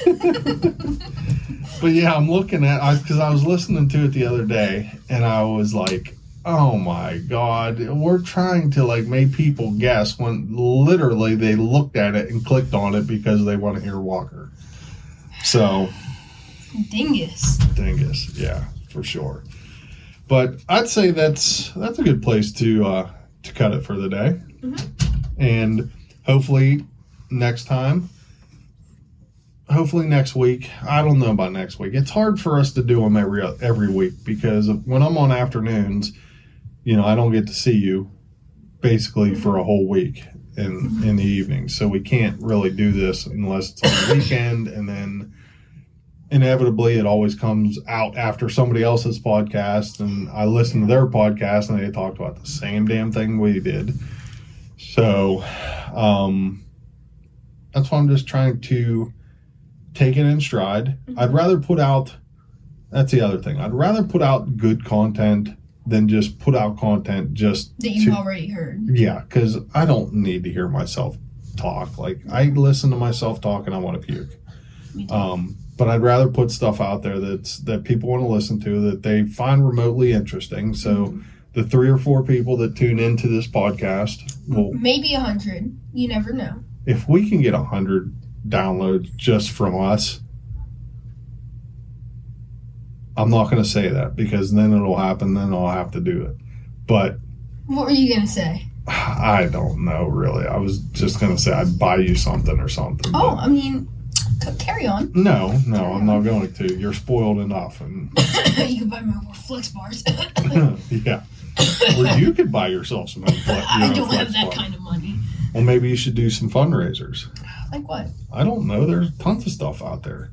Hutt. But yeah, I'm looking at, because I, I was listening to it the other day, and I was like, oh my God, we're trying to like make people guess when literally they looked at it and clicked on it because they want to hear Walker. So. Dingus. Dingus, yeah, for sure. But I'd say that's that's a good place to uh, to cut it for the day. Mm-hmm. And hopefully next time, hopefully next week, I don't know about next week. It's hard for us to do them every every week because when I'm on afternoons, you know, I don't get to see you basically for a whole week in, in the evening. So we can't really do this unless it's on the weekend, and then inevitably it always comes out after somebody else's podcast, and I listen to their podcast and they talked about the same damn thing we did. So um, that's why I'm just trying to take it in stride. Mm-hmm. I'd rather put out, that's the other thing, I'd rather put out good content than just put out content just that you've to, already heard. Yeah, because I don't need to hear myself talk. Like, I listen to myself talk and I want to puke. Me too. Um, but I'd rather put stuff out there that's that people want to listen to, that they find remotely interesting. So mm-hmm. the three or four people that tune into this podcast will... Maybe a hundred. You never know. If we can get a hundred downloads just from us, I'm not going to say that because then it'll happen, then I'll have to do it. But... What were you going to say? I don't know, really. I was just going to say I'd buy you something or something. Oh, I mean... Carry on. No, no, I'm not going to. You're spoiled enough. And you can buy me more Flex bars. Yeah. Or you could buy yourself some. Flex, I don't have that bar. kind of money. Well, maybe you should do some fundraisers. Like what? I don't know. There's tons of stuff out there.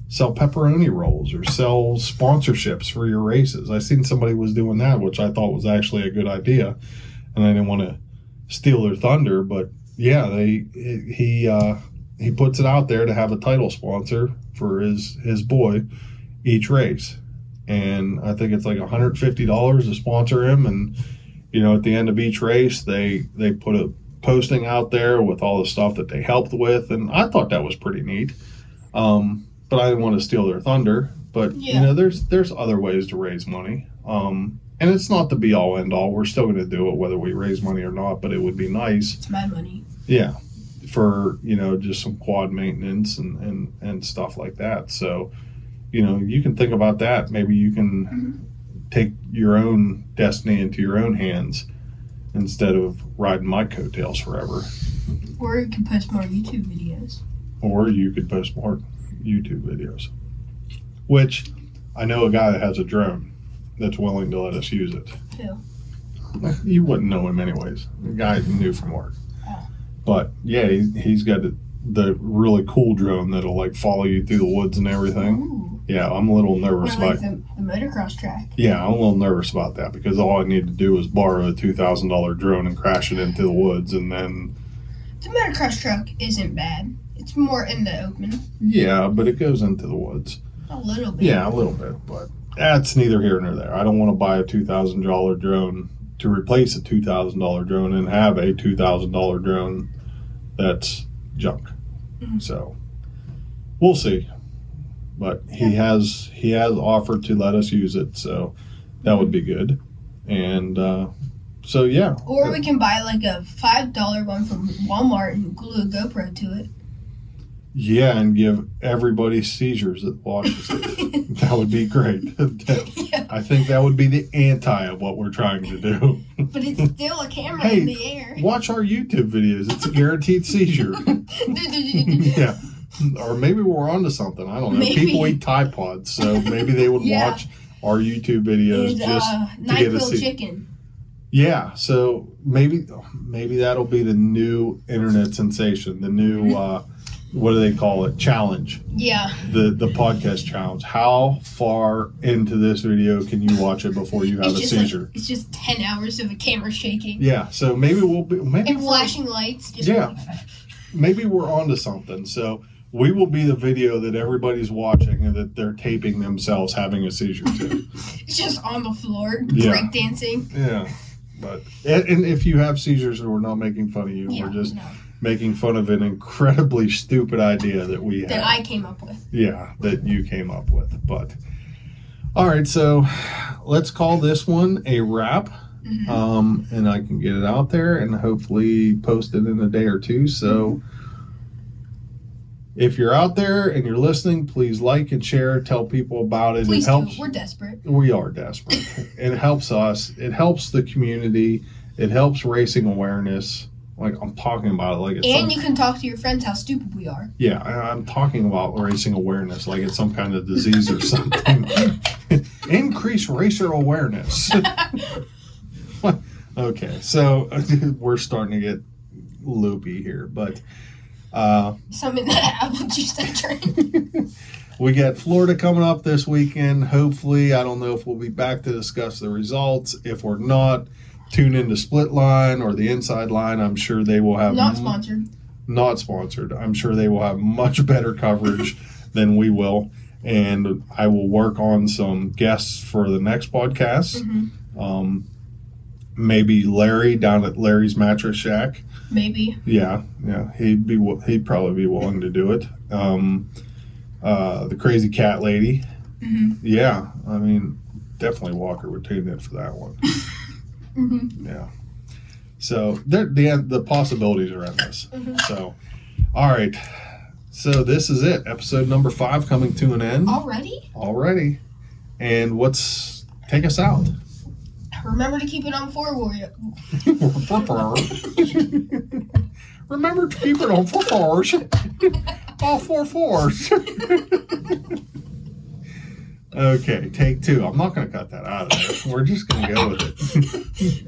sell pepperoni rolls or sell sponsorships for your races. I seen somebody was doing that, which I thought was actually a good idea, and I didn't want to steal their thunder, but yeah, they he uh, he puts it out there to have a title sponsor for his his boy each race, and I think it's like one hundred fifty dollars to sponsor him, and you know, at the end of each race, they they put a posting out there with all the stuff that they helped with, and I thought that was pretty neat. Um, but I didn't want to steal their thunder. But yeah. you know, there's there's other ways to raise money, um, and it's not the be all end all. We're still going to do it whether we raise money or not. But it would be nice. It's my money. Yeah, for you know just some quad maintenance and and and stuff like that. So, you know, you can think about that. Maybe you can mm-hmm. take your own destiny into your own hands instead of riding my coattails forever. Or you can post more YouTube videos. Or you could post more YouTube videos. Which, I know a guy that has a drone that's willing to let us use it. Who? You wouldn't know him anyways. The guy new from work. Oh. But, yeah, he, he's got the, the really cool drone that'll, like, follow you through the woods and everything. Ooh. Yeah, I'm a little nervous Or like about the, the motocross track. Yeah, I'm a little nervous about that because all I need to do is borrow a two thousand dollars drone and crash it into the woods, and then... The motocross truck isn't bad. It's more in the open. Yeah, but it goes into the woods. A little bit. Yeah, a little bit, but that's neither here nor there. I don't want to buy a two thousand dollars drone to replace a two thousand dollars drone and have a two thousand dollars drone that's junk. Mm-hmm. So, we'll see. But he yeah. has he has offered to let us use it, so that would be good. And uh, so, yeah. Or we can buy like a five dollar one from Walmart and glue a GoPro to it. Yeah, and give everybody seizures that watches it. That would be great. Yeah. I think that would be the anti of what we're trying to do. But it's still a camera hey, in the air. Watch our YouTube videos. It's a guaranteed seizure. Yeah. Or maybe we're onto something. I don't know. Maybe. People eat Tide Pods, so maybe they would yeah. watch our YouTube videos and, just uh, to get a se- chicken. Yeah, so maybe maybe that'll be the new internet sensation, the new uh, what do they call it? Challenge. Yeah. The the podcast challenge. How far into this video can you watch it before you have it's a just seizure? Like, it's just ten hours of a camera shaking. Yeah. So maybe we'll be maybe and flashing lights. Just yeah. Maybe we're onto something. So we will be the video that everybody's watching and that they're taping themselves having a seizure to. It's just on the floor, yeah. breakdancing. Yeah. But and, and if you have seizures, we're not making fun of you. Yeah, we're just no. making fun of an incredibly stupid idea that we that had. I came up with. Yeah, that you came up with. But all right, so let's call this one a wrap. Mm-hmm. Um, and I can get it out there and hopefully post it in a day or two. So mm-hmm. if you're out there and you're listening, please like and share, tell people about it. Please it helps. do. We're desperate. We are desperate. It helps us. It helps the community. It helps racing awareness. Like I'm talking about it like it's And some, you can talk to your friends how stupid we are. Yeah, I'm talking about racing awareness like it's some kind of disease or something. Increase racer awareness. Okay, so we're starting to get loopy here, but uh, some in that apple juice I drank. We got Florida coming up this weekend. Hopefully, I don't know if we'll be back to discuss the results. If we're not, tune into Split Line or the Inside Line. I'm sure they will have not sponsored. M- not sponsored. I'm sure they will have much better coverage than we will, and I will work on some guests for the next podcast. Mm-hmm. Um, maybe Larry down at Larry's Mattress Shack. Maybe. Yeah, yeah. He'd be he'd probably be willing to do it. Um, uh, the Crazy Cat Lady. Mm-hmm. Yeah, I mean, definitely Walker would tune in for that one. Mm-hmm. Yeah. So the the possibilities are endless. Mm-hmm. So, all right. So this is it. Episode number five coming to an end. Already? Already. And what's take us out? Remember to keep it on four, Warrior. Remember to keep it on four fours. All four fours. Okay, take two. I'm not going to cut that out of there. We're just going to go with it.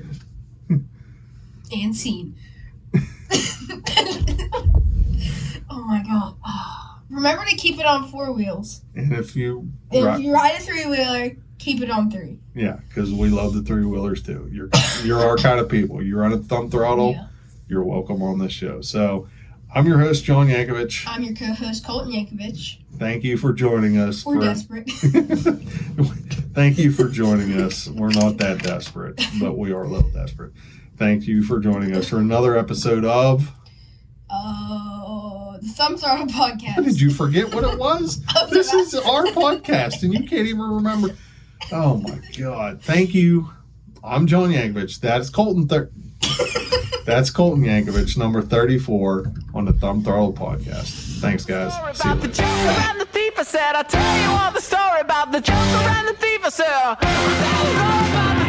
And scene. Oh my god. Oh. remember to keep it on four wheels. And if you If ri- you ride a three-wheeler, keep it on three. yeah, because we love the three wheelers too. You're you're our kind of people. You run a thumb throttle, Yeah. you're welcome on this show. So I'm your host, John Yankovic. I'm your co-host, Colton Yankovic. Thank you for joining us. We're for, desperate. Thank you for joining us. We're not that desperate, but we are a little desperate. Thank you for joining us for another episode of Oh, the Thumb Throttle Podcast. How did you forget what it was? This is our podcast, and you can't even remember. Oh, my God. Thank you. I'm John Yankovic. That's Colton. Thir- That's Colton Yankovic, number thirty-four on the Thumb Throttle Podcast. Thanks, guys. See you About the later. joker and the thief, I said. I'll tell you all the story about the joker and the thief, I said. That was all about